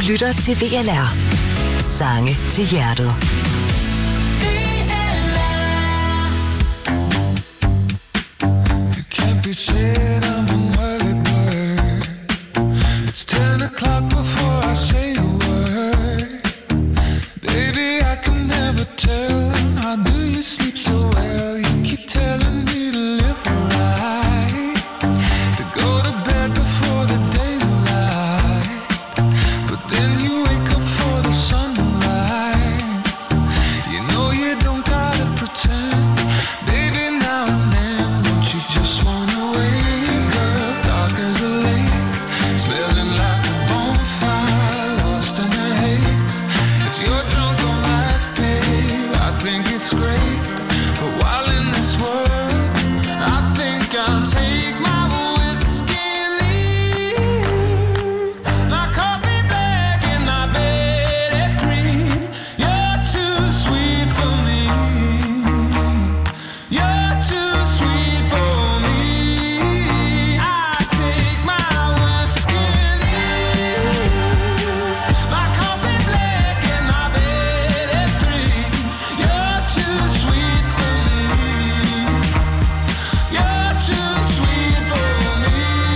lytter til VLR. Sange til hjertet. You can't be said I'm an early bird. It's 10 o'clock before I say a word. Baby, I can never tell. How do you sleep so well? You keep telling me to live right, to go to bed before the daylight, but then you wake up for the sunrise. You know you don't gotta pretend. Baby, now and then, don't you just wanna wake up dark as a lake, smelling like a bonfire, lost in a haze. If you're drunk on life, babe, I think it's great. But while in this world, I think I'll take my whiskey and leave. My coffee black and my bed at 3. You're too sweet for me. You're too sweet for me. I take my whiskey and leave. My coffee black and my bed at 3. You're too sweet for me. You're too sweet for me.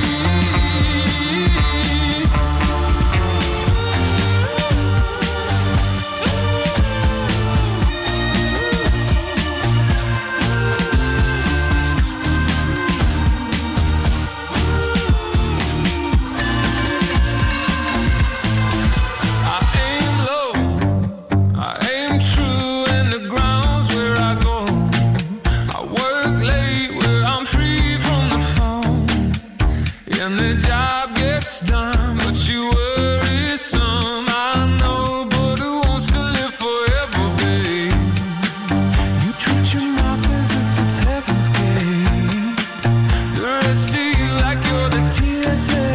I aim low, I aim true, and the ground's where I go. I work late where I'm free from the phone, and the job gets done, but you worry some. I know, but who wants to live forever, babe? You treat your mouth as if it's heaven's gate. The rest of you like you're the TSA.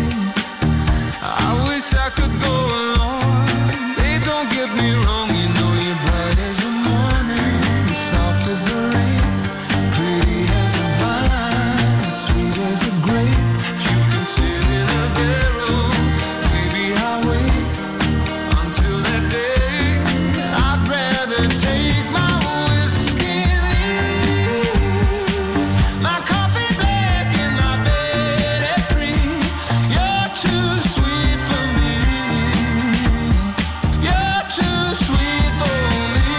I wish I could go along. Babe, don't get me wrong. You know you're bright as the morning, soft as the rain, pretty as a vine, sweet as a grape. If you can sit in a barrel, maybe I'll wait until that day. I'd rather take my whiskey and leave. My coffee black and my bed at 3. You're too sweet for me. You're too sweet for me.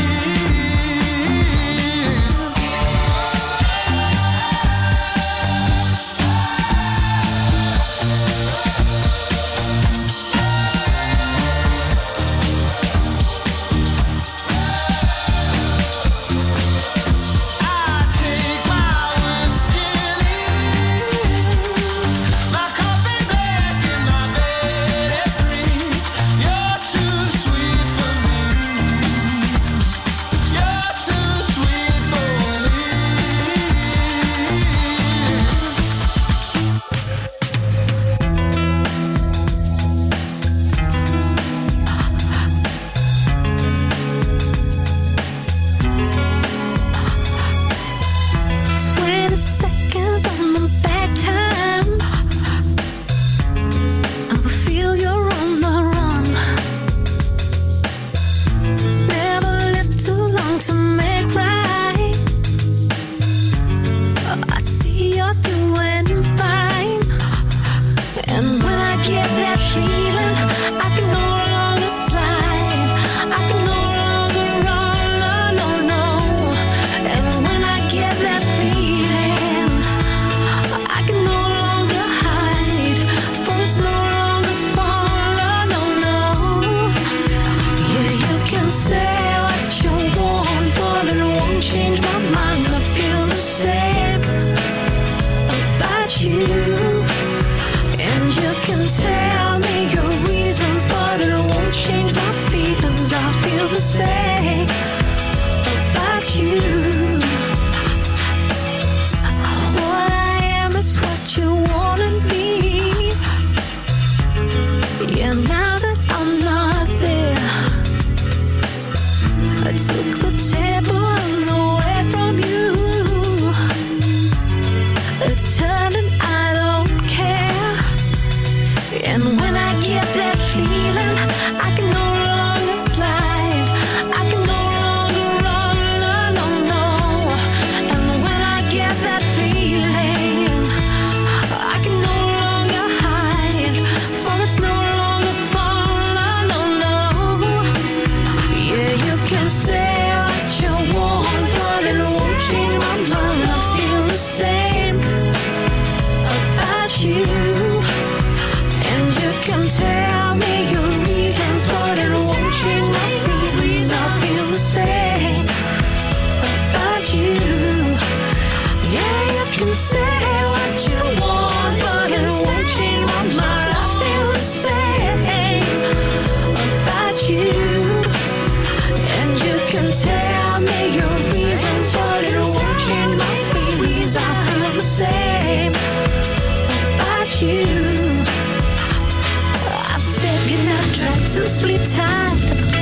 I take my whiskey and leave. My coffee black and my bed at 3. You're too sweet for me. You're too sweet for me. Seconds on the back time. I feel you're on the run. Never lived too long to make right. I see you're doing fine. And when I get that feeling, I can no longer slide. I can no longer run, no, no, no. And when I get that feeling, I can no longer hide. For it's no longer fun, no, no, no. Yeah, you can say what you want, but it won't change my mind. I feel the same about you. And you can tell me your reasons, but it won't change my feelings. I feel the same about you. What I am is what you wanna be. Yeah, now that I'm not there, I took the tables away from you. It's turning, I don't care. And when I get that feeling, to sleep tight.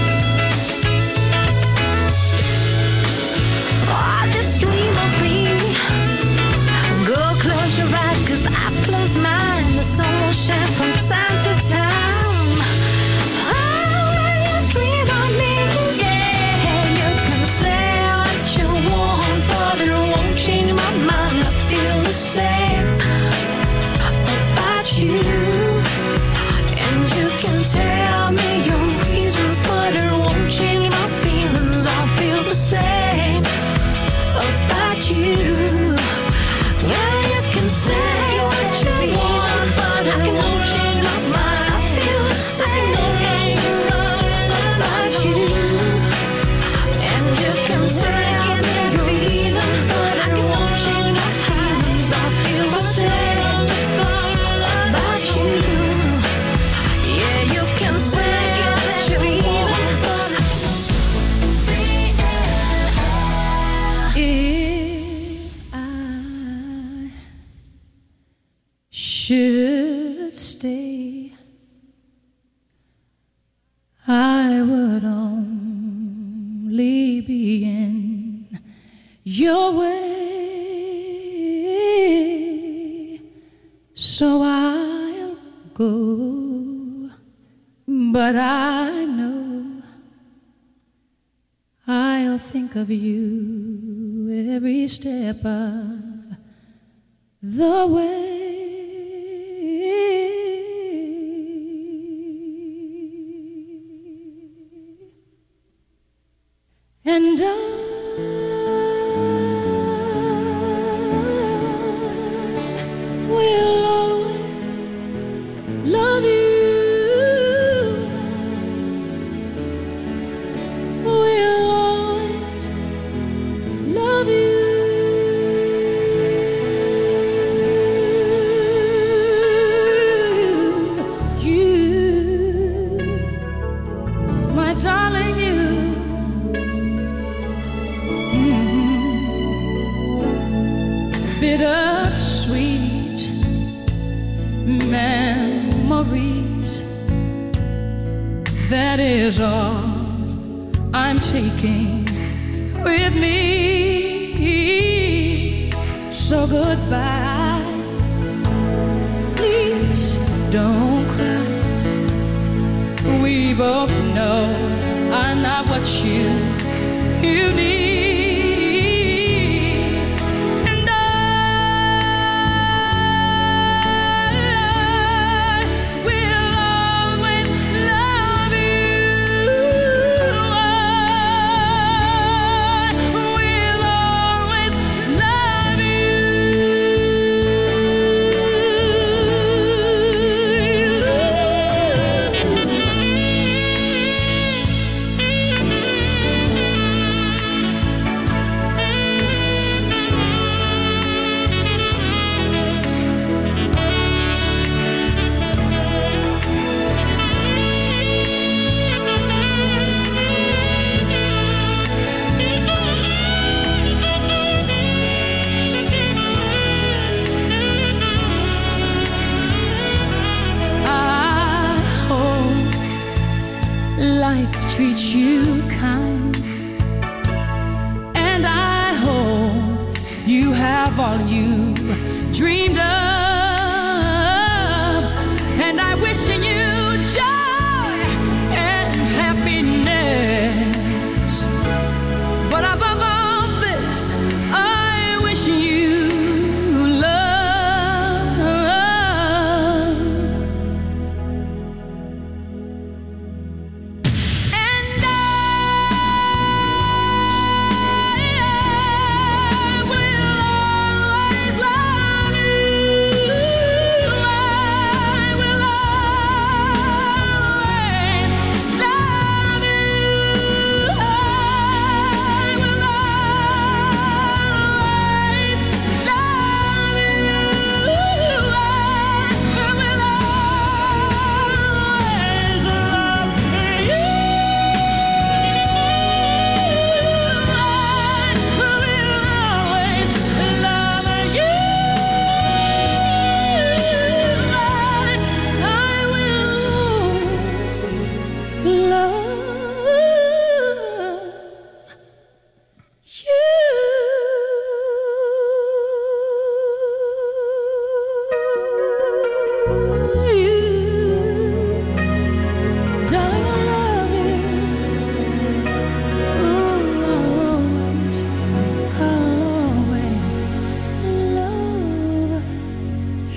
Oh, just dream of me. Go close your eyes, 'cause I've closed mine. The sun will shine from time to time. Oh, when you dream of me, yeah, you can say what you want, but it won't change my mind. I feel the same about you. And you can tell me your reasons, but it won't change my feelings. I feel the same about you. Well, you can say what you want, but it won't change my mind. I feel the same about you. And you can tell me your reasons, but it won't change my feelings. I feel the same about you. Yeah, you can say what you want, but if I should stay, I would only be in your way. So I'll go, but I know I'll think of you every step of the way. And I will always love you. Will always love you. You, my darling, you. Bittersweet memories, that is all I'm taking with me. So goodbye, please don't cry. We both know I'm not what you need. Life treats you kind, and I hope you have all you dreamed of, and I wish you joy and happiness, but above all this, I wish you love. And I will always love you.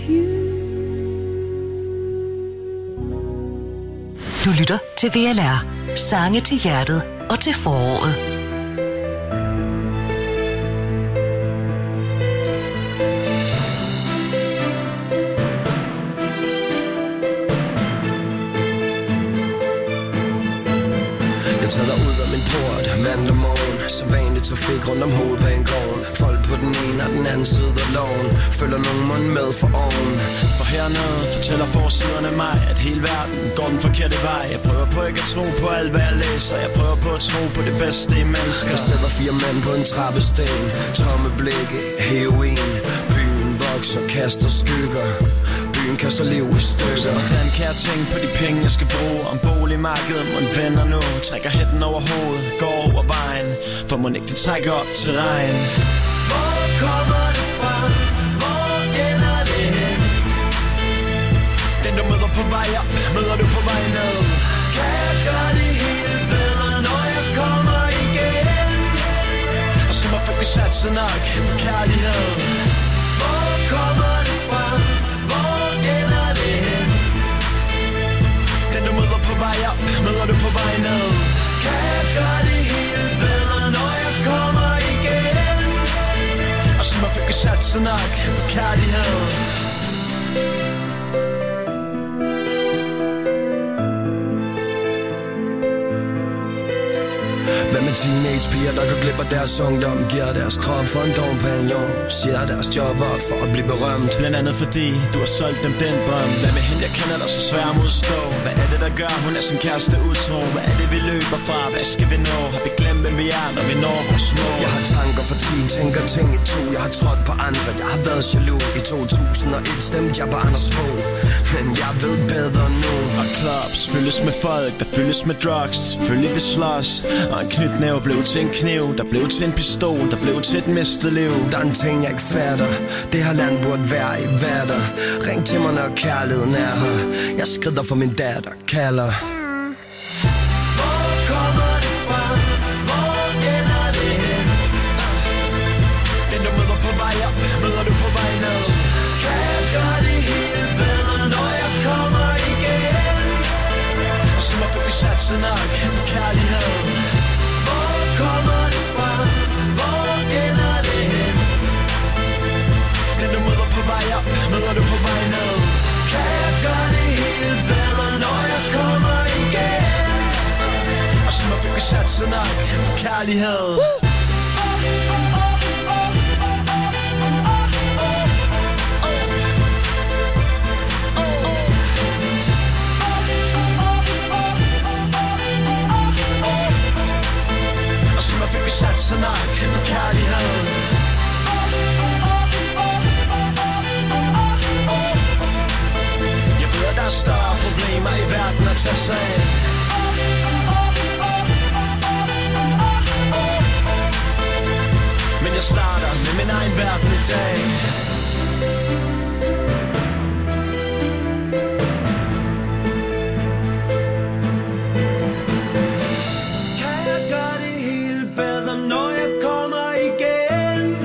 Du lytter til VLR. Sange til hjertet og til foråret. Jeg træder ud af min port mandag morgen. Så vanlig trafik rundt om hovedbanegården. Folk på den ene og den anden side af loven. Følger nogen mund med for oven. For hernede fortæller forsiderne mig, at hele verden går den forkerte vej. Jeg prøver på ikke at tro på alt hvad jeg læser. Jeg prøver på at tro på det bedste i mennesker. Der sidder 4 mænd på en trappesten. Tomme blikke, heroin. Byen vokser, kaster skygger. Byen kaster liv i stykker. Hvordan kan jeg tænke på de penge jeg skal bruge? Om boligmarkedet må en venner nu. Trækker hætten over hovedet, går over vejen. For må ikke det trækker op til regn. Hvor kommer det fra? Hvor ender det hen? Den du møder på vej op, møder du på vej ned. Kan jeg gøre det hele bedre, når jeg kommer igen? Og så må folk satse nok på kærlighed. Hvor kommer det fra? Hvor ender det hen? Den du møder på vej op, møder du på vej ned. Kan jeg gøre det hele bedre, når jeg kommer igen? Og så må folk satse nok på kærlighed. Hvad med teenagepiger, der går glip af deres ungdom? Giver deres krop for en dompagnon. Siger deres job op for at blive berømt. Blandt andet fordi du har solgt dem den drøm. Hvad med hende, jeg kender dig så svær at modstå? Hvad er det, der gør, hun er sin kæreste utro? Hvad er det, vi løber fra? Hvad skal vi nå? Har vi glemt, hvem vi er, når vi når vores mål? Jeg har tanker for 10, tænker ting i 2. Jeg har trådt på andre, jeg har været jaloux. I 2001 stemte jeg på Anders Fogh. Men jeg ved bedre nu. Og clubs fyldes med folk, der fyldes med drugs. Selvfølgelig vi slås. Og en knytnæve blev til en kniv. Der blev til en pistol, der blev til et mistet liv. Der er en ting jeg ikke fatter. Det her land burde være i hverdag. Ring til mig når kærligheden er her. Jeg skrider for min datter, kalder. Hvor kommer det fra? Hvor ender det hen? Den du møder på vej op, møder du på vej ned. Kan jeg gøre det hele bedre, når jeg kommer igen? Og så må folk satse nok på kærlighed. Hvor kommer det fra? Hvor ender det hen? Den du møder på vej op, møder du på vej ned. Kan jeg gøre det hele bedre, når jeg kommer igen? Og så må folk satse nok på kærlighed. Vi satser nok på kærlighed. Jeg ved, at der er større problemer i verden at tage sig af. Men jeg starter med min egen verden i dag. Når jeg kommer igen.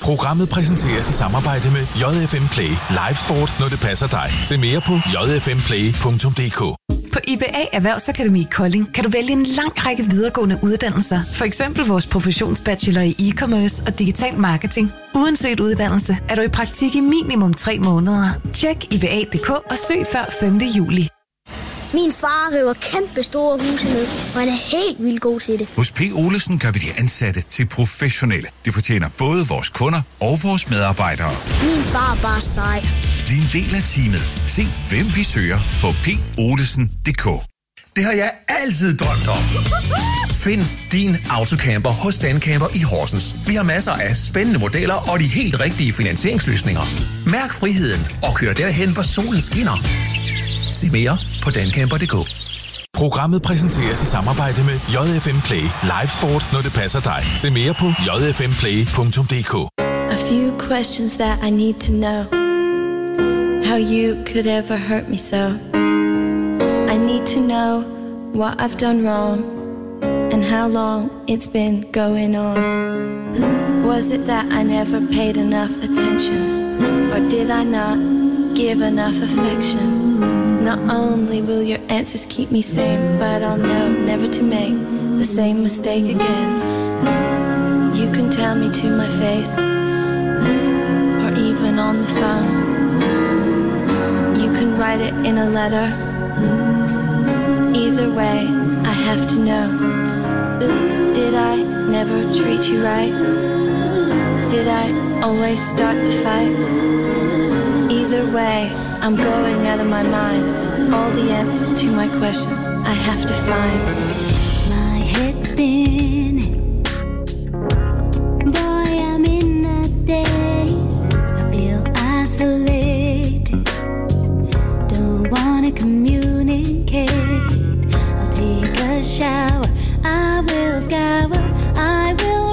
Programmet præsenteres i samarbejde med JFM Play. Live sport, når det passer dig. Se mere på jfmplay.dk. På IBA Erhvervsakademi Kolding kan du vælge en lang række videregående uddannelser. For eksempel vores professionsbachelor i e-commerce og digital marketing. Uanset uddannelse er du i praktik i minimum 3 måneder. Tjek IBA.dk og søg før 5. juli. Min far river kæmpe store huse ned, og han er helt vildt god til det. Hos P. Olesen gør vi de ansatte til professionelle. Det fortjener både vores kunder og vores medarbejdere. Min far er bare sej. Bliv en del af teamet. Se, hvem vi søger på polesen.dk. Det har jeg altid drømt om. Find din autocamper hos Dancamper i Horsens. Vi har masser af spændende modeller og de helt rigtige finansieringsløsninger. Mærk friheden og kør derhen, hvor solen skinner. Se mere på dancamper.dk. Programmet præsenteres i samarbejde med JFM Play. Live sport, når det passer dig. Se mere på jfmplay.dk. A few questions that I need to know. How you could ever hurt me so. I need to know what I've done wrong and how long it's been going on. Was it that I never paid enough attention, or did I not give enough affection? Not only will your answers keep me sane, but I'll know never to make the same mistake again. You can tell me to my face, or even on the phone. You can write it in a letter. Either way, I have to know. Did I never treat you right? Did I always start the fight? Either way, I'm going out of my mind. All the answers to my questions I have to find. My head's spinning. Boy, I'm in a daze. I feel isolated. Don't wanna communicate. I'll take a shower. I will scour. I will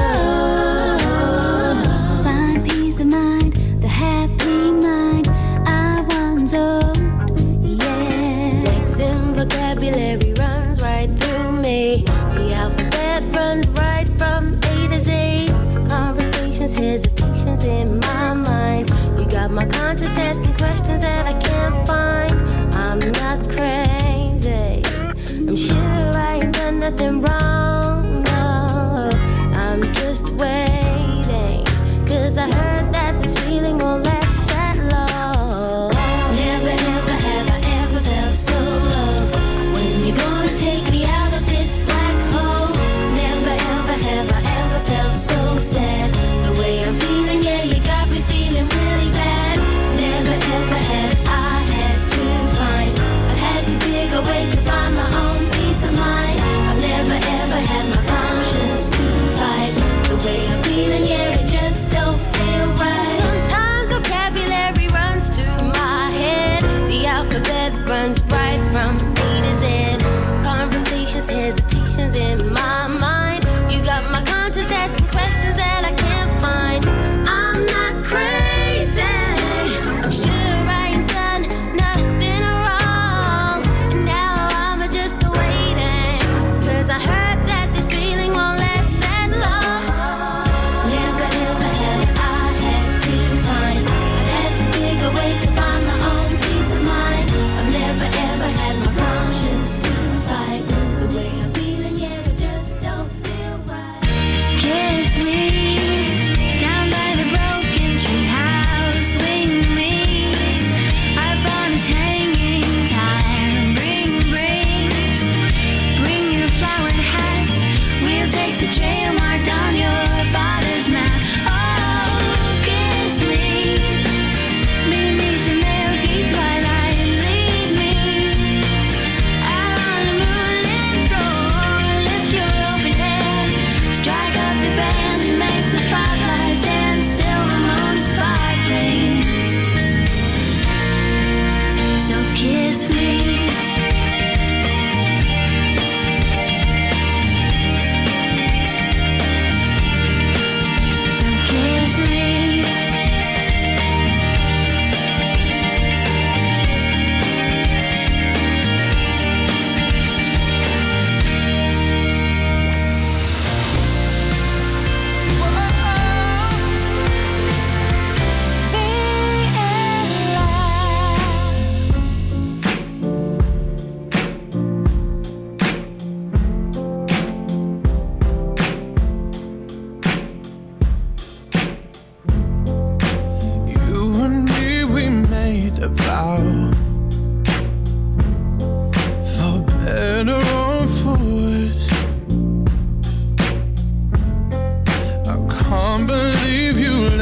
run. Find peace of mind. The happy mind I once owned. Yeah. Flexing vocabulary runs right through me. The alphabet runs right from A to Z. Conversations, hesitations in my mind. You got my conscience asking questions that I can't find. I'm not crazy. I'm sure I ain't done nothing wrong. No, I'm just waiting. 'Cause I heard that this feeling won't last that long. Never ever have I ever felt so low. When you gonna take me out of this black hole? Never ever have I ever felt so sad. The way I'm feeling, yeah, you got me feeling really bad. Never ever had I had to find. I've had to dig away to find my own peace of mind. I've never ever had my conscience to fight. The way I'm feeling, yeah, it just don't feel right. Sometimes vocabulary runs through my head. The alphabet runs right from A to Z. Conversations, hesitations in my mind. You got my conscience asking questions that I can't find. I'm not crazy. I'm sure I ain't done nothing wrong. And now I'm just waiting. 'Cause I heard that this feeling won't last that long. Never ever have I had to find. I've had to dig away to find my own peace of mind. I've never ever had my conscience to fight. The way I'm feeling, yeah, it just don't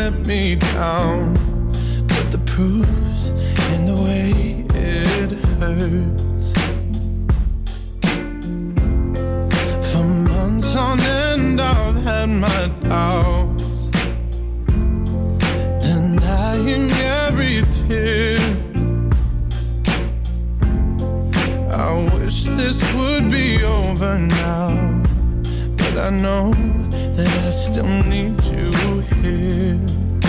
let me down, but the proof's in the way it hurts. For months on end I've had my doubts, denying every tear. I wish this would be over now, but I know that I still need you here.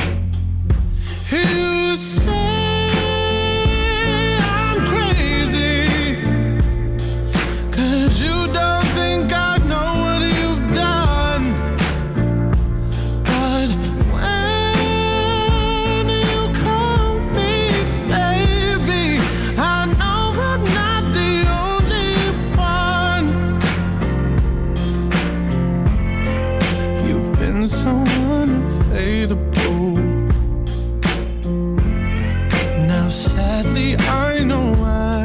You say I'm crazy, 'cause you don't think I know what you've done. But when you call me baby, I know I'm not the only one. You've been so unfadable. Now sadly I know why.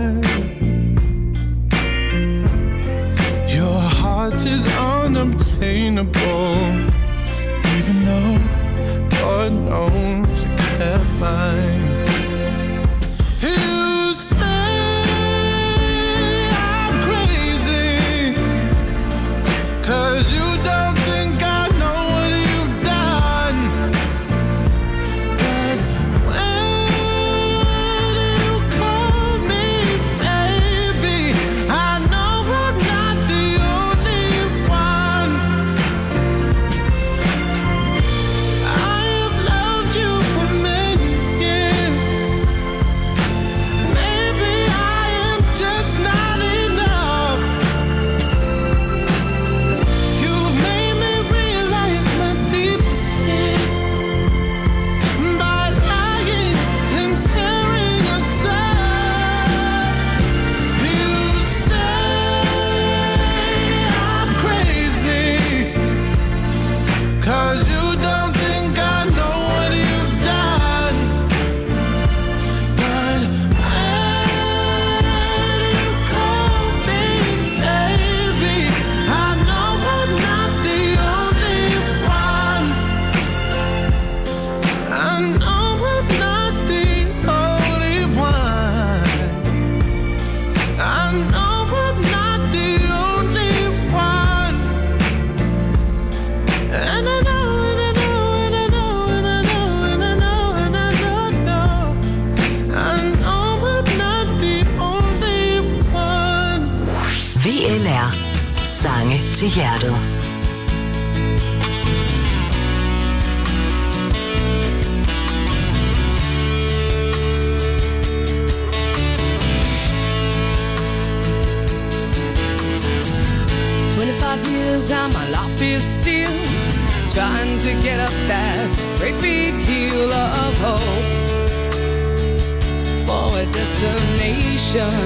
Your heart is unobtainable, even though God knows you kept mine. You say I'm crazy, 'cause you don't think I know what you've done. But when you call me baby, I know I'm not the only one. I have loved you for many years. Maybe I am just not enough. You've made me realize my deepest fear by lying and tearing us up. You say I'm crazy, 'cause you don't think I know what you've done. But when you call me baby, I know I'm not the only one. I know I'm not the only one. I know I'm not the only one. And I know, and I know, and I know, and I know, and I know, and I know. I know I'm not the only one. VLR. Sange til hjertet. Years and my life is still trying to get up that great big hill of hope for a destination.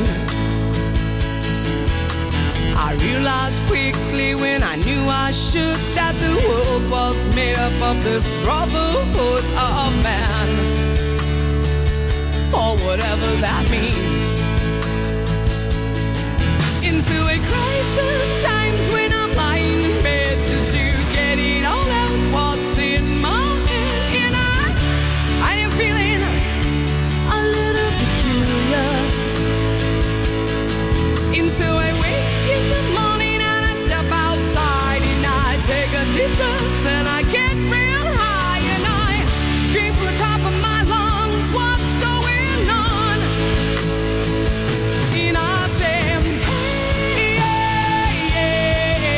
I realized quickly when I knew I should that the world was made up of this brotherhood of man, for whatever that means. Into a crisis times when I'm lying in bed just to get it all out what's in my head. And I am feeling a little peculiar. And so I wake in the morning and I step outside and I take a deep breath and I get real high and I scream from the top of my lungs, what's going on? And I say, hey, yeah, yeah.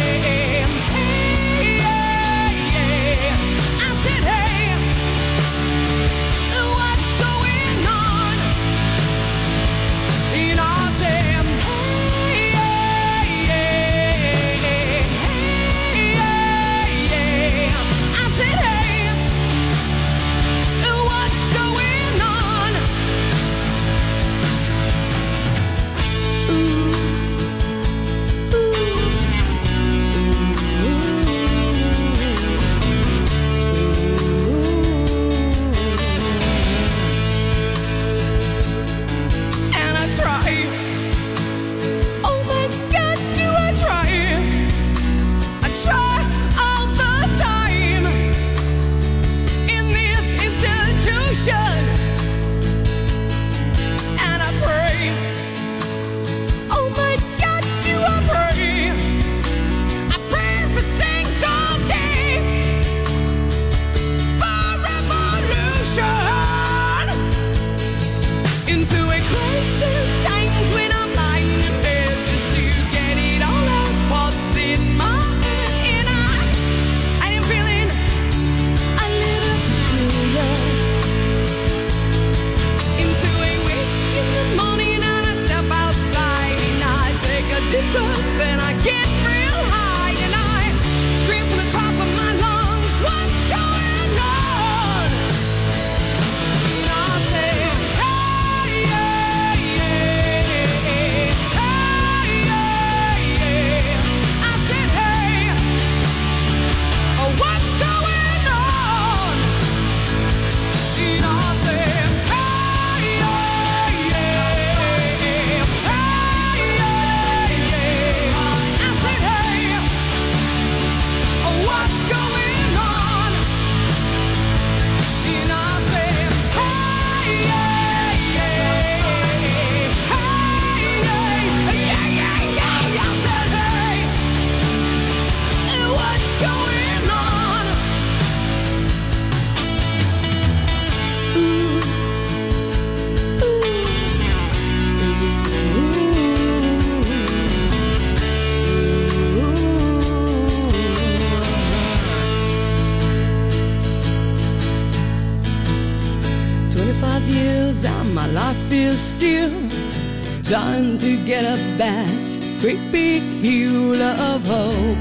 and my life is still trying to get up that great big hill of hope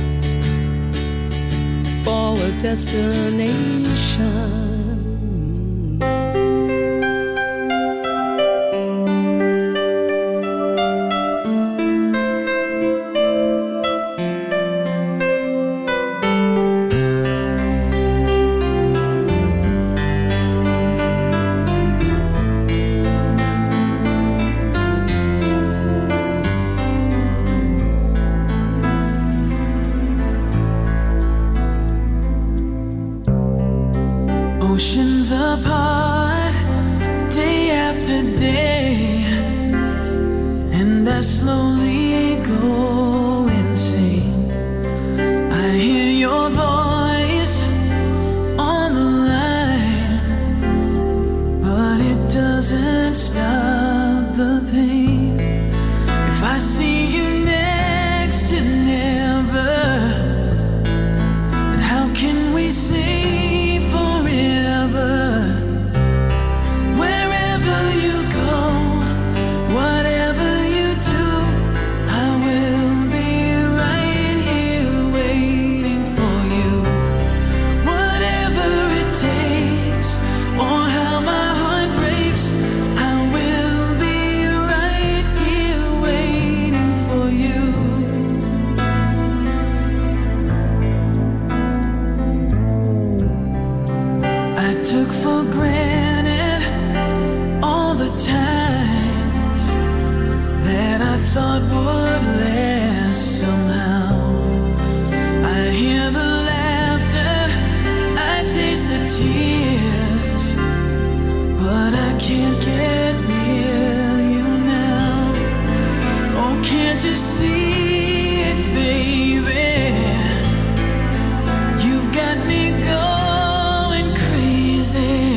for a destination. Oceans apart, day after day, and I slowly go insane. I hear your voice on the line, but it doesn't stop the pain. If I see you next to never, then how can we say thought would last somehow. I hear the laughter, I taste the tears, but I can't get near you now. Oh, can't you see it, baby? You've got me going crazy.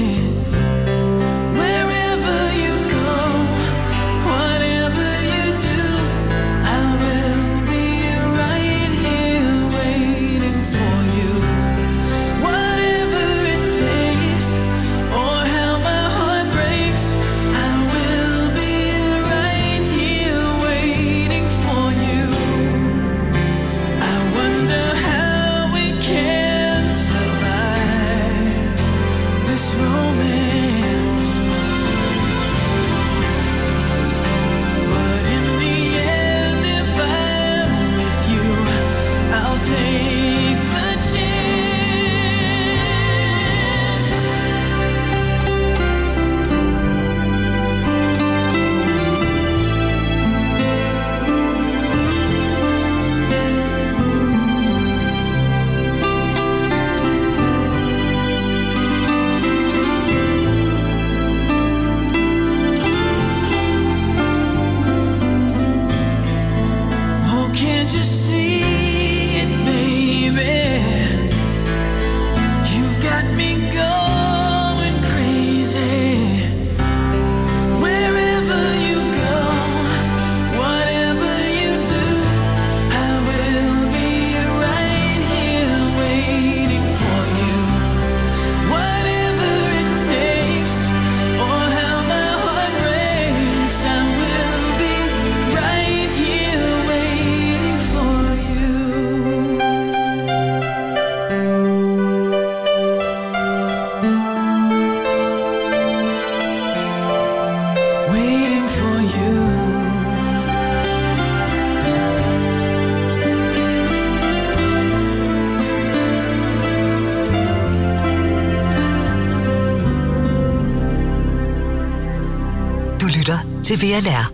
Til VLR.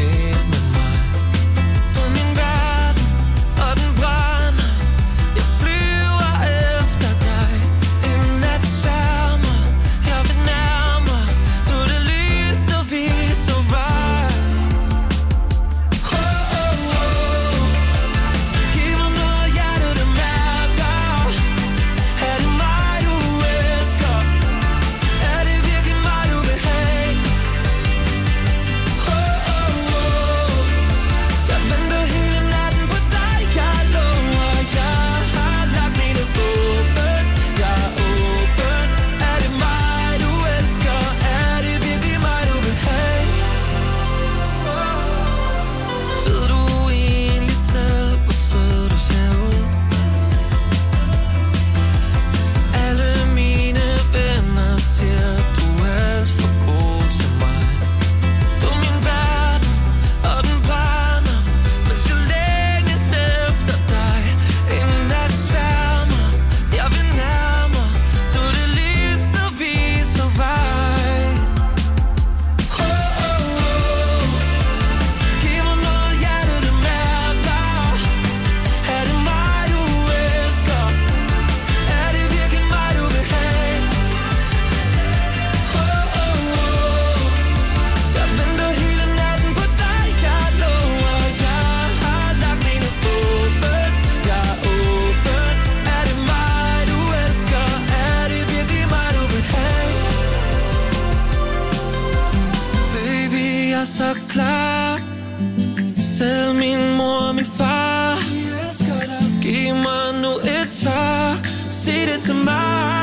Fly er så klar. Selv min mor og min far. Giv mig nu et svar. Sig det til mig.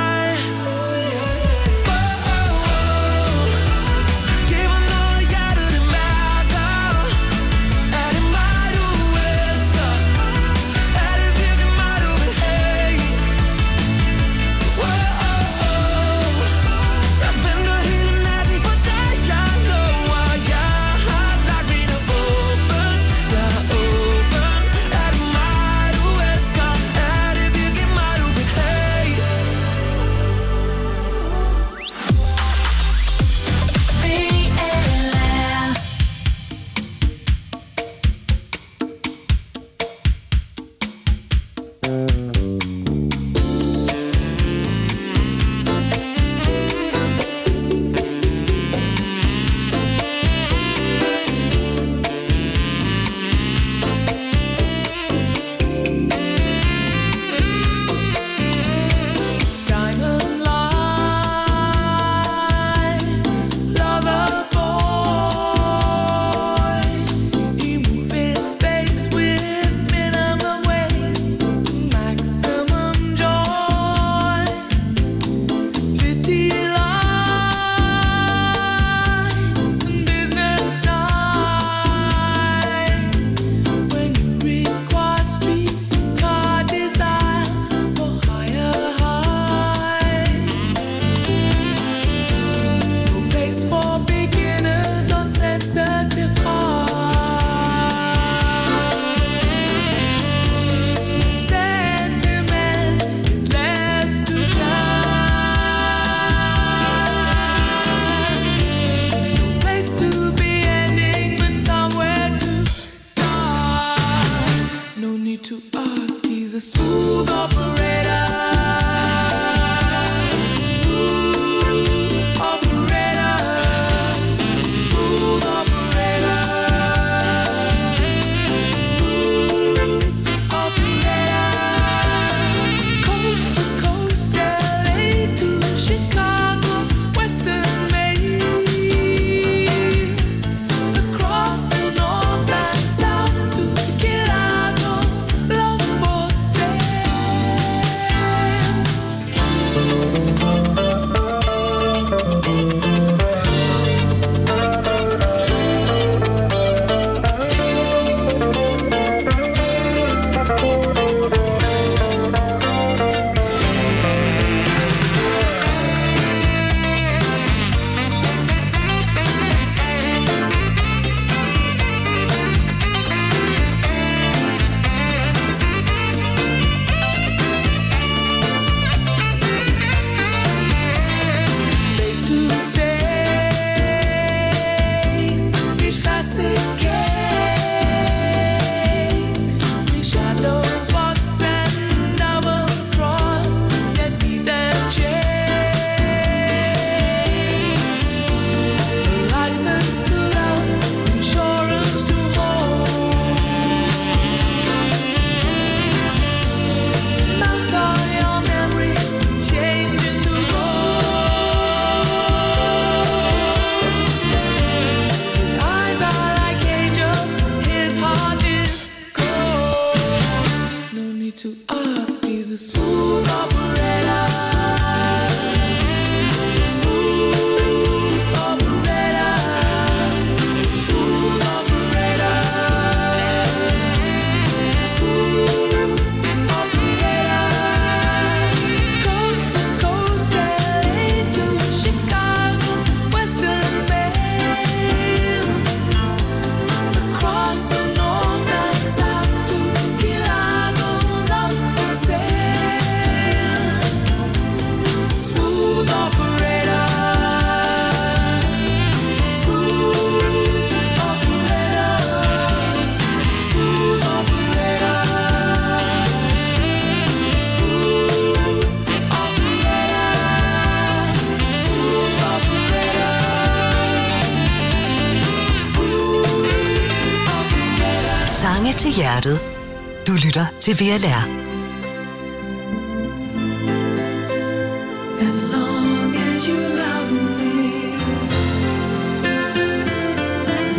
Til hjertet. Du lytter til VLR. As long as you love me.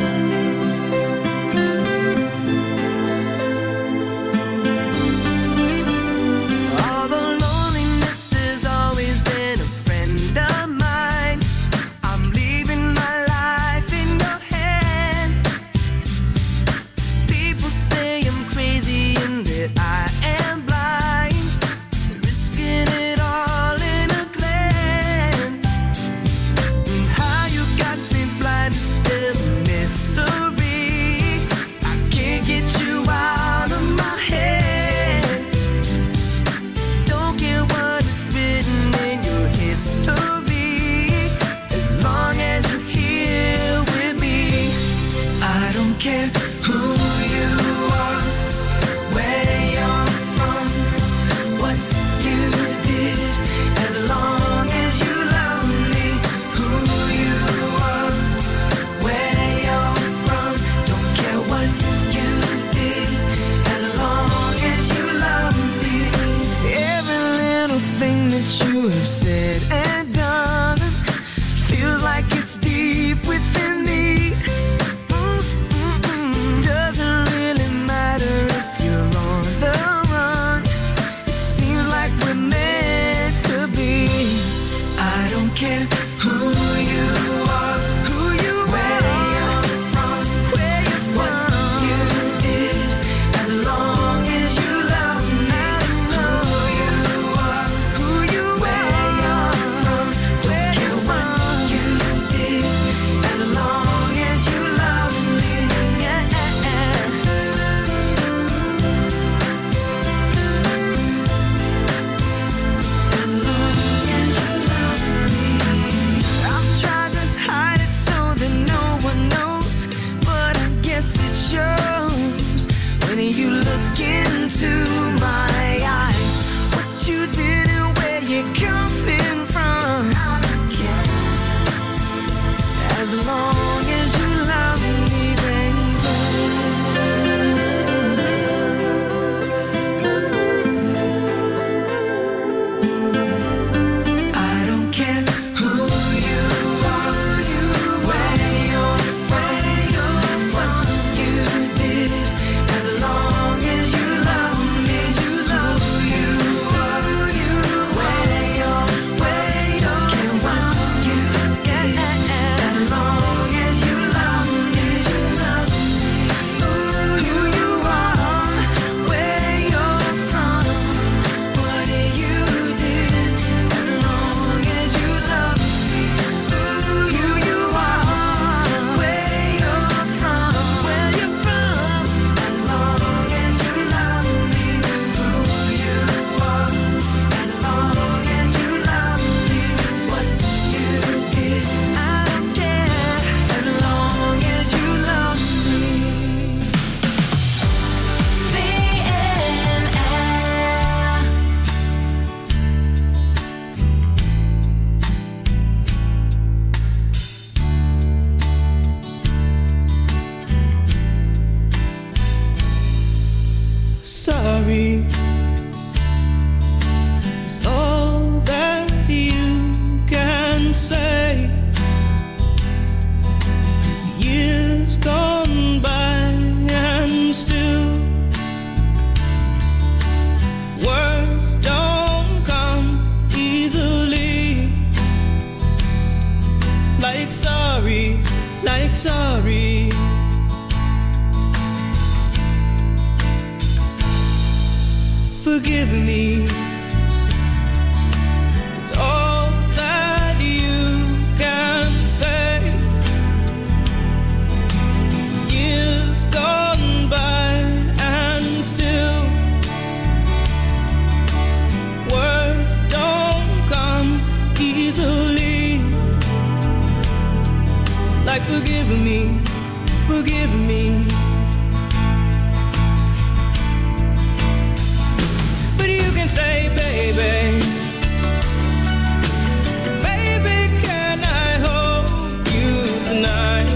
it's deep within me. Doesn't really matter if you're on the run. It seems like we're meant to be. I don't care who you are, who you where you're from, where you're from, what you did, as long as you love me. Who you are, who you where you're from, where you're from, what you did, as long as you love me. Yeah. As long as you love me. I've tried to hide it so that no one knows, but I guess it shows when you look into my eyes. What you did and where you're coming from. I don't care. As long as you love me, baby. I don't care who you are, where you're from, what you did, as long as you love me. Who you are, where you're from, what you did, as long as you love me. Who you are, where you're from, what you did, as long as you love me. Who you are, where you're from, as long as you love me. Who you are, as long as you love me. What you did, I don't care, as long as you love me. Sorry is all that you can say. Years gone by and still words don't come easily. Like sorry, like sorry. Forgive me is all that you can say. Years gone by and still words don't come easily. Like forgive me, forgive me. But you can say, baby, baby, can I hold you tonight?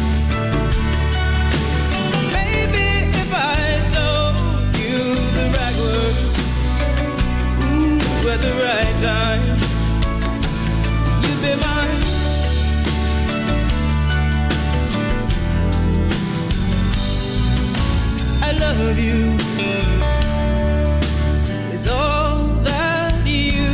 Maybe if I told you the right words, ooh, at the right time, you'd be mine. I love you. Is all that you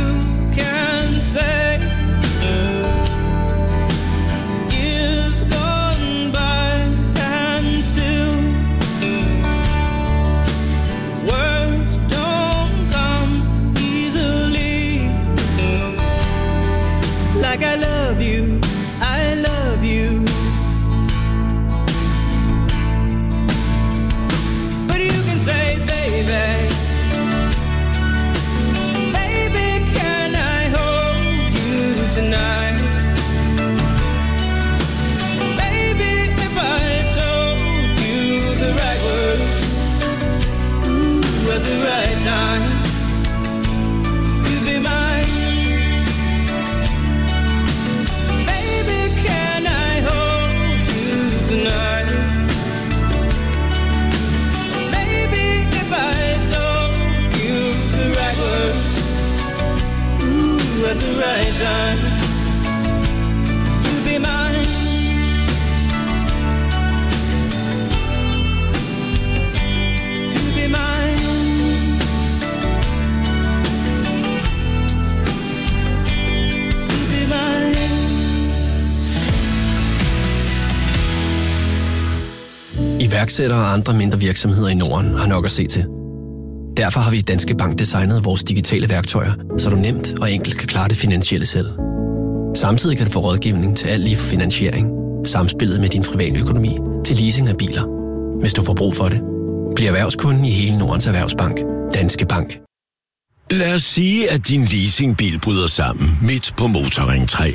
Iværksættere og andre mindre virksomheder i Norden har nok at se til. Derfor har vi i Danske Bank designet vores digitale værktøjer, så du nemt og enkelt kan klare det finansielle selv. Samtidig kan du få rådgivning til alt lige fra finansiering, samspillet med din private økonomi til leasing af biler. Hvis du får brug for det, bliv erhvervskunden i hele Nordens Erhvervsbank. Danske Bank. Lad os sige, at din leasingbil bryder sammen midt på Motorring 3.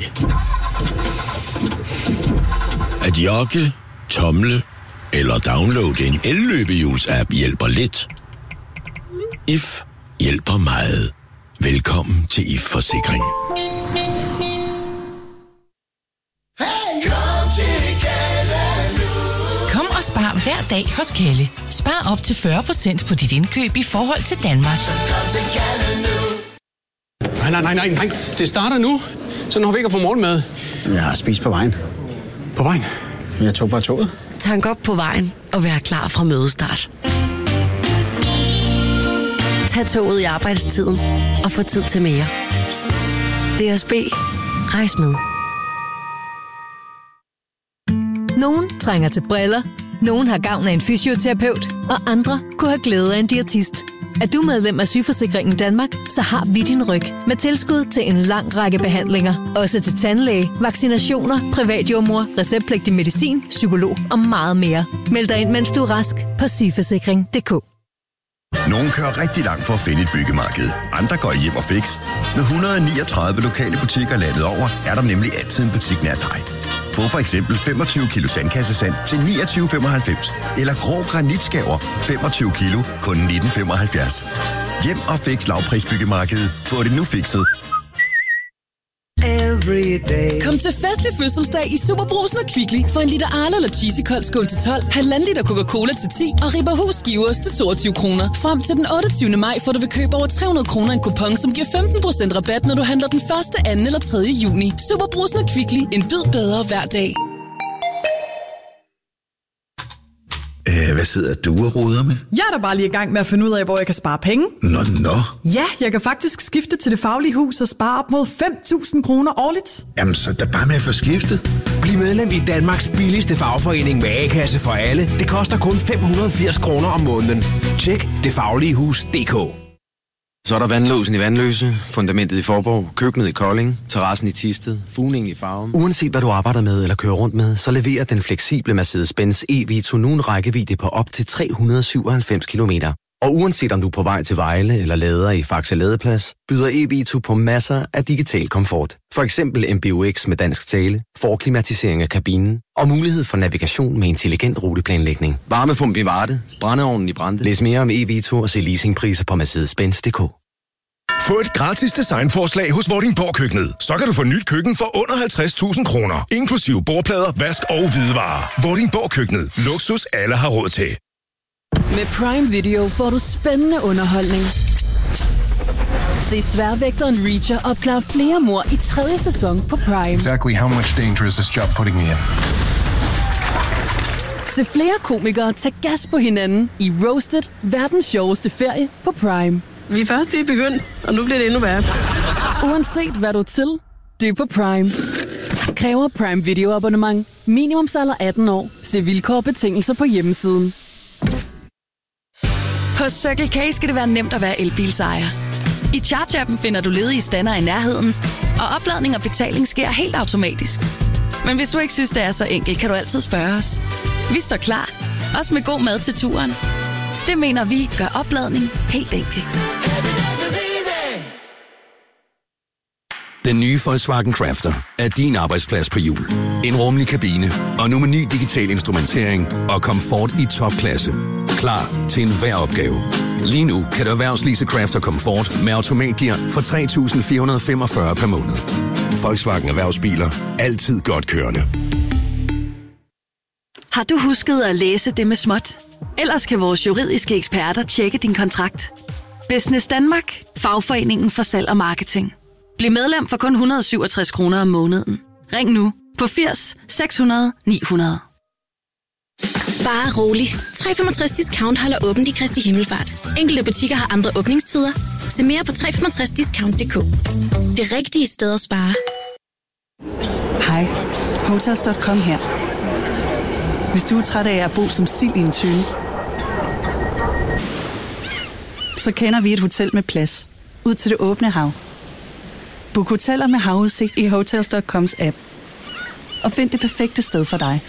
At jogge, tomle eller downloade en elløbehjuls-app hjælper lidt. If hjælper meget. Velkommen til If Forsikring. Kom og spar hver dag hos Kalle. Spar op til 40% på dit indkøb i forhold til Danmark. Nej. Det starter nu. Så når vi ikke har fået morgenmad. Jeg har spist på vejen. På vejen? Jeg tog bare toget. Tank op på vejen og vær klar fra mødestart. Tag toget i arbejdstiden og få tid til mere. DSB. Rejs med. Nogen trænger til briller, nogen har gavn af en fysioterapeut, og andre kunne have glæde af en diætist. Er du medlem af Sygeforsikringen Danmark, så har vi din ryg med tilskud til en lang række behandlinger. Også til tandlæge, vaccinationer, privatjordmor, receptpligtig medicin, psykolog og meget mere. Meld dig ind, mens du er rask på sygeforsikring.dk. Nogle kører rigtig langt for at finde et byggemarked. Andre går hjem og fix. Med 139 lokale butikker landet over, er der nemlig altid en butik nær dig. Få for eksempel 25 kilo sandkassesand til 29,95. Eller grå granitskaver 25 kilo kun 19,75. Hjem og fix lavprisbyggemarkedet. Få det nu fikset. Kom til fest i fødselsdag i Superbrugsen og Kvickly for en liter Arla eller Cheesy kold skål til 12, halvanden liter Coca-Cola til 10 og Ribberhus skivers til 22 kroner. Frem til den 28. maj får du ved køb over 300 kroner en kupon, som giver 15% rabat, når du handler den 1., 2. eller 3. juni. Superbrugsen og Kvickly. En bid bedre hver dag. Hvad sidder du og roder med? Jeg er da bare lige i gang med at finde ud af, hvor jeg kan spare penge. Nå. Ja, jeg kan faktisk skifte til Det Faglige Hus og spare op mod 5.000 kroner årligt. Jamen, så er bare med at få skiftet. Bliv medlem i Danmarks billigste fagforening med A-kasse for alle. Det koster kun 580 kroner om måneden. Tjek detfagligehus.dk. Så er der vandlåsen i Vandløse, fundamentet i Forborg, køkkenet i Kolding, terrassen i Thisted, fugningen i Farum. Uanset hvad du arbejder med eller kører rundt med, så leverer den fleksible Mercedes-Benz e-Vito nu en rækkevidde på op til 397 km. Og uanset om du er på vej til Vejle eller lader i Faxe Ladeplads, byder e-Vito på masser af digital komfort. For eksempel MBUX med dansk tale, forklimatisering af kabinen og mulighed for navigation med intelligent ruteplanlægning. Varmepumpe i Varde, brændeovnen i Brande. Læs mere om e-Vito og se leasingpriser på Mercedes-Benz.dk. Få et gratis designforslag hos Vordingborg Køkkenet. Så kan du få nyt køkken for under 50.000 kroner. Inklusive bordplader, vask og hvidevarer. Vordingborg Køkkenet. Luksus alle har råd til. Med Prime Video får du spændende underholdning. Se Sværvægteren Reacher opklare flere mord i 3. sæson på Prime. Exactly how much danger is this job putting me in? Se flere komikere tage gas på hinanden i Roasted, verdens sjoveste ferie på Prime. Vi er først lige begyndt, og nu bliver det endnu værre. Uanset hvad du er til, det er på Prime. Kræver Prime Video abonnement. Minimumsalder 18 år. Se vilkår og betingelser på hjemmesiden. På Circle K skal det være nemt at være elbilsejer. I Charge-appen finder du ledige stander i nærheden, og opladning og betaling sker helt automatisk. Men hvis du ikke synes, det er så enkelt, kan du altid spørge os. Vi står klar, også med god mad til turen. Det mener vi gør opladning helt enkelt. Den nye Volkswagen Crafter er din arbejdsplads på hjul. En rummelig kabine, og nu med ny digital instrumentering og komfort i topklasse. Klar til enhver opgave. Lige nu kan du erhvervslease Crafter Comfort med automatgear for 3.445 per måned. Volkswagen Erhvervsbiler. Altid godt kørende. Har du husket at læse det med småt? Ellers kan vores juridiske eksperter tjekke din kontrakt. Business Danmark. Fagforeningen for salg og marketing. Bliv medlem for kun 167 kroner om måneden. Ring nu på 80 600 900. Bare rolig. 365 Discount holder åbent i Kristi Himmelfart. Enkelte butikker har andre åbningstider. Se mere på 365discount.dk. Det rigtige sted at spare. Hej, Hotels.com her. Hvis du er træt af at bo som sild i en tønde, så kender vi et hotel med plads ud til det åbne hav. Book hoteller med havudsigt i Hotels.coms app. Og find det perfekte sted for dig.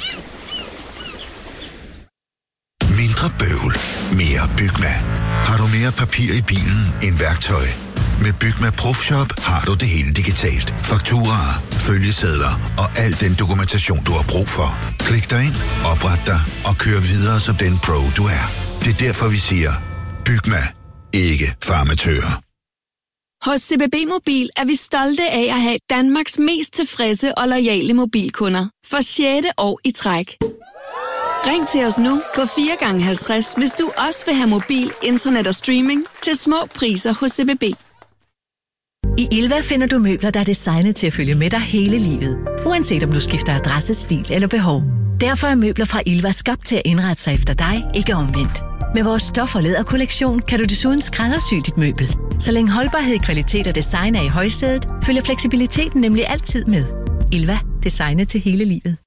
Mindre bøvl, mere Bygma. Har du mere papir i bilen end værktøj? Med Bygma ProFshop har du det hele digitalt. Fakturaer, følgesedler og al den dokumentation, du har brug for. Klik dig ind, opret dig og kør videre som den pro, du er. Det er derfor, vi siger, Bygma, ikke farmatører. Hos CBB Mobil er vi stolte af at have Danmarks mest tilfredse og loyale mobilkunder. For 6. år i træk. Ring til os nu på 4x50, hvis du også vil have mobil, internet og streaming til små priser hos CBB. I Ilva finder du møbler, der er designet til at følge med dig hele livet. Uanset om du skifter adresse, stil eller behov. Derfor er møbler fra Ilva skabt til at indrette sig efter dig, ikke omvendt. Med vores stof- og læderkollektion kan du desuden skræddersy dit møbel. Så længe holdbarhed, kvalitet og design er i højsædet, følger fleksibiliteten nemlig altid med. Ilva. Designet til hele livet.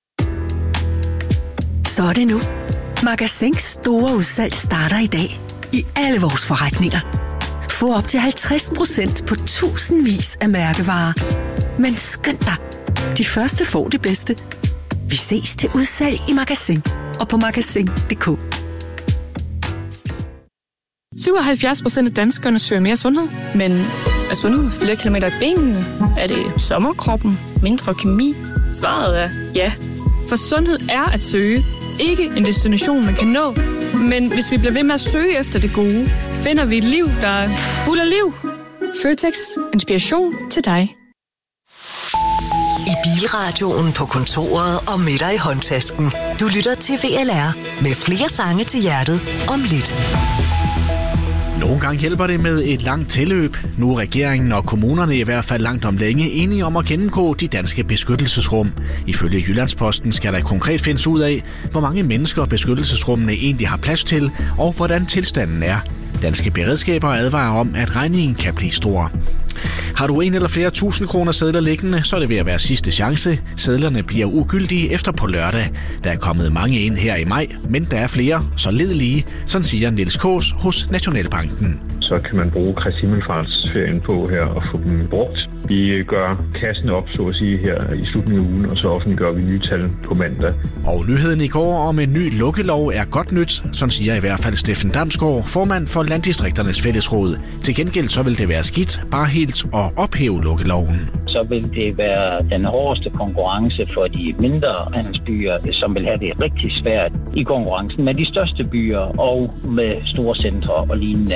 Så er det nu. Magasins store udsalg starter i dag. I alle vores forretninger. Få op til 50% på tusindvis af mærkevarer. Men skynd dig. De første får det bedste. Vi ses til udsalg i Magasin og på magasin.dk. 77% af danskerne søger mere sundhed. Men er sundhed flere kilometer i benene? Er det sommerkroppen? Mindre kemi? Svaret er ja. For sundhed er at søge. Ikke en destination, man kan nå. Men hvis vi bliver ved med at søge efter det gode, finder vi et liv, der er fuld af liv. Føtex. Inspiration til dig. I bilradioen, på kontoret og med dig i håndtasken. Du lytter til VLR med flere sange til hjertet om lidt. Nogle gange hjælper det med et langt tilløb. Nu er regeringen og kommunerne i hvert fald langt om længe enige om at gennemgå de danske beskyttelsesrum. Ifølge Jyllandsposten skal der konkret findes ud af, hvor mange mennesker beskyttelsesrummene egentlig har plads til, og hvordan tilstanden er. Danske beredskaber advarer om, at regningen kan blive stor. Har du en eller flere 1000 kroner sedler liggende, så er det ved at være sidste chance. Sedlerne bliver ugyldige efter på lørdag. Der er kommet mange ind her i maj, men der er flere, så led lige, sådan siger Niels Kaas hos Nationalbanken. Så kan man bruge Kristi Himmelfartsferien på her og få dem brugt. Vi gør kassen op, så at sige, her i slutningen af ugen, og så offentliggør vi nye tal på mandag. Og nyheden i går om en ny lukkelov er godt nyt, sådan siger i hvert fald Steffen Damsgaard, formand for Landdistrikternes Fællesråd. Til gengæld så vil det være skidt bare helt at ophæve lukkeloven. Så vil det være den hårdeste konkurrence for de mindre handelsbyer, som vil have det rigtig svært i konkurrencen med de største byer og med store centre og lignende.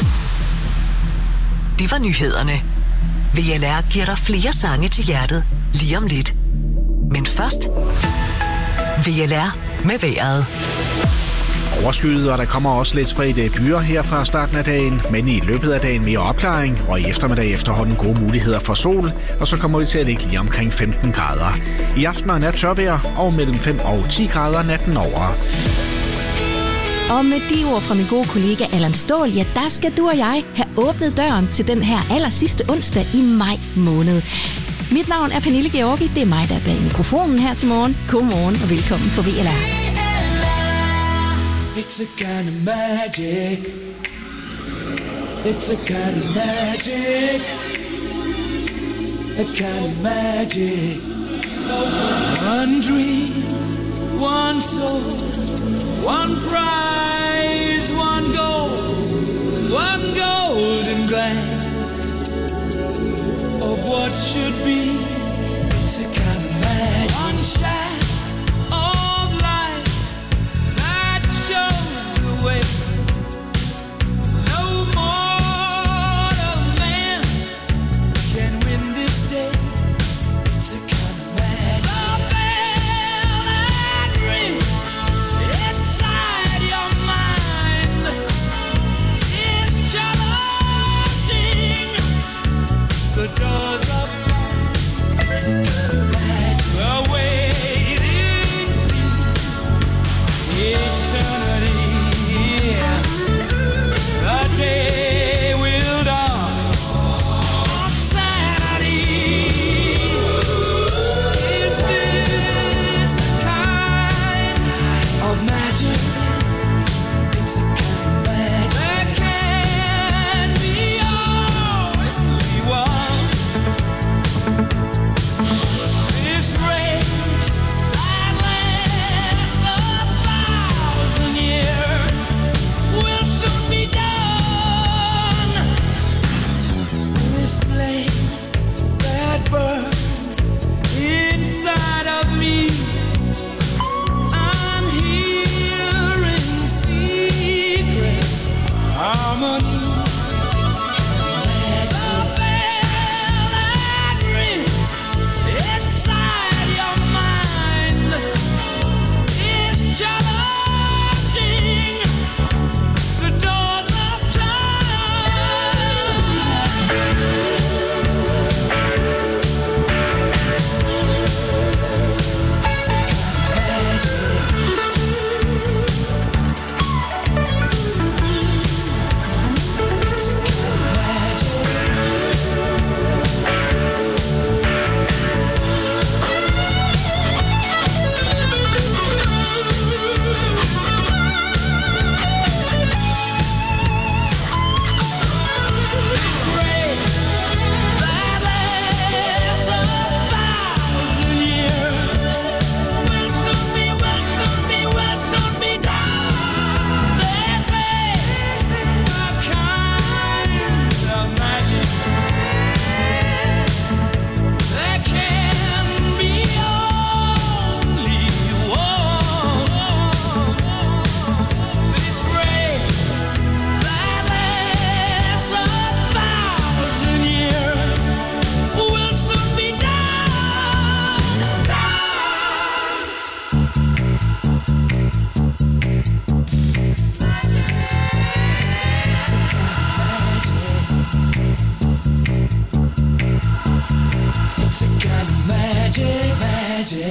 Det var nyhederne. VLR giver dig flere sange til hjertet lige om lidt. Men først VLR med vejret. Overskyet, og der kommer også lidt spredte byer her fra starten af dagen, men i løbet af dagen mere opklaring, og i eftermiddag efterhånden gode muligheder for sol, og så kommer vi til at ligge lige omkring 15 grader. I aften og nat tørvejr, og mellem 5 og 10 grader natten over. Og med de ord fra min gode kollega Allan Ståhl, ja, der skal du og jeg have åbnet døren til den her allersidste onsdag i maj måned. Mit navn er Pernille Georgi, det er mig, der er bag mikrofonen her til morgen. Godmorgen og velkommen på VLR. It's a kind of magic. It's a kind of magic. A kind of magic. One dream, one soul, one prize, one golden glance of what should be. It's a kind of magic. One shaft of light that shows the way. No mortal man can win this day. It's a kind of magic. The bell that rings inside your mind is challenging the doors of time.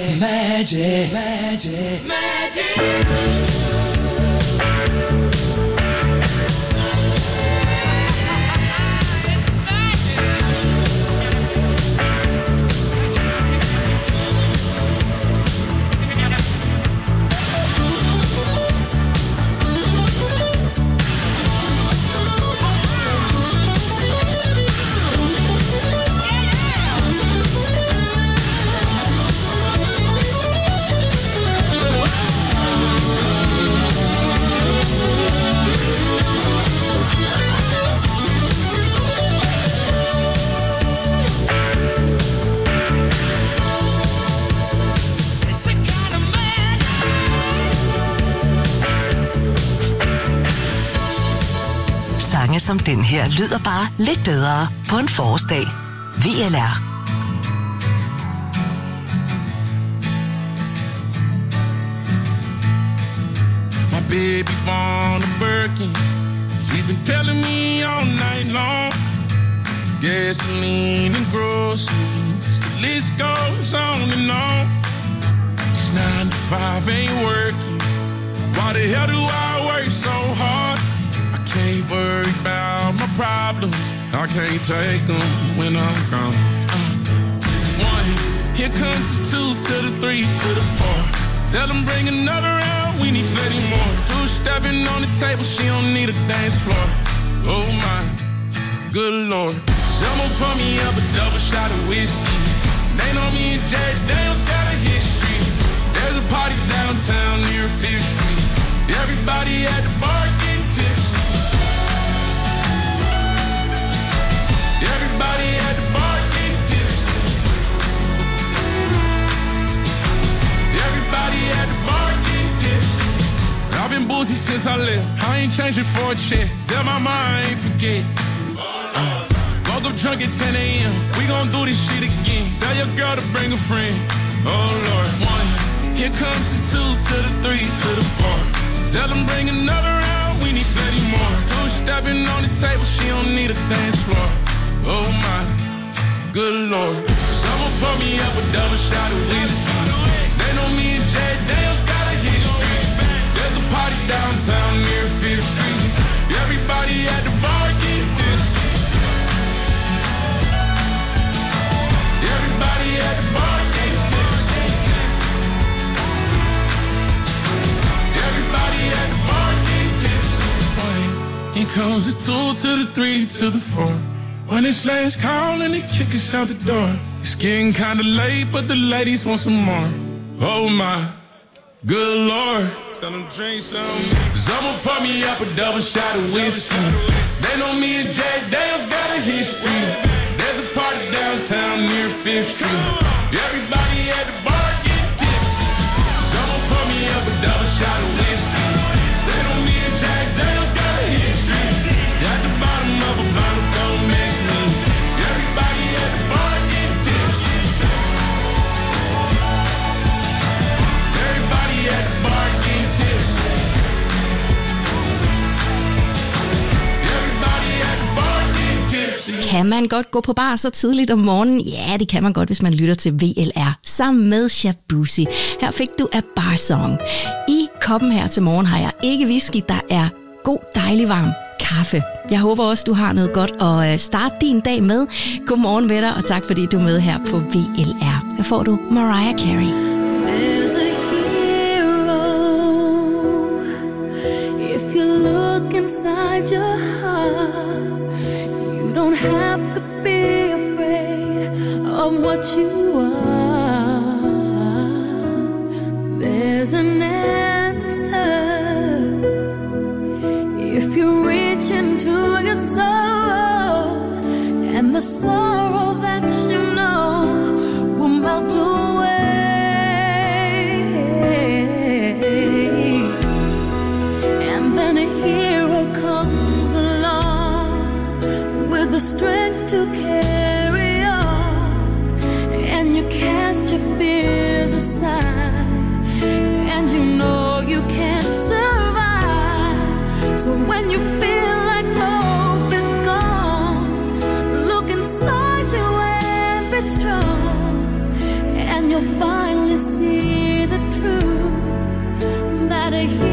Magic, magic, magic, magic. Sange som den her lyder bare lidt bedre på en forårsdag. VLR. My baby want a Birkin. She's been telling me all night long. Gasoline and groceries, the list goes on and on. This 9 to 5 ain't working. Why the hell do I work so hard? Can't worry about my problems. I can't take them when I'm gone. 1, here comes the 2 to the 3 to the 4. Tell them bring another round, we need plenty more. 2 stepping on the table, she don't need a dance floor. Oh my, good Lord. Someone pour me up a double shot of whiskey. They know me and Jack Daniels got a history. There's a party downtown near 5th Street. Everybody at the bar getting tipsy. Everybody at the bar getting tipsy. Everybody at the bar getting tipsy. I've been boozy since I left. I ain't changing for a check. Tell my mom I ain't forget. Woke up drunk at 10 a.m. We gon' do this shit again. Tell your girl to bring a friend. Oh Lord. 1, here comes the 2 to the 3 to the 4. Tell them bring another round. We need plenty more. 2 stepping on the table. She don't need a dance floor. Oh my, good Lord. Someone pour me up a double shot of whiskey. They know me and Jack Daniels got a history. There's a party downtown near 5th Street. Everybody at the bar getting tipsy. Everybody at the bar getting tipsy. Everybody at the bar getting tipsy. Here comes the 2 to the 3 to the 4. When it's last call and they kick us out the door. It's getting kinda late, but the ladies want some more. Oh my, good Lord. Tell them drink some. Someone pour me up a double shot of whiskey. They know me and Jack Daniels got a history. There's a party downtown near 5th Street. Everybody at the bar getting tipsy. Someone pour me up a double shot of whiskey. They know me and Jack Daniels got a history. At the bottom of a bottle, don't mix me. Everybody at the bar getting tipsy. Everybody at the bar getting tipsy. Everybody at the bar getting tipsy. Kan man godt gå på bar så tidligt om morgenen? Ja, det kan man godt, hvis man lytter til VLR sammen med Shabuzi. Her fik du A Bar Song. I koppen her til morgen har jeg ikke whisky, der er god, dejlig varm kaffe. Jeg håber også, du har noget godt at starte din dag med. Godmorgen med dig, og tak fordi du er med her på VLR. Her får du Mariah Carey. There's a hero if you look inside your heart. You don't have to be afraid of what you are. There's an answer if you reach into your soul, and the sorrow that you know will melt away. And then a hero comes along with the strength to carry on, and you cast your fears aside, and you know you can't survive. So when you feel like hope is gone, look inside you and be strong, and you'll finally see the truth that a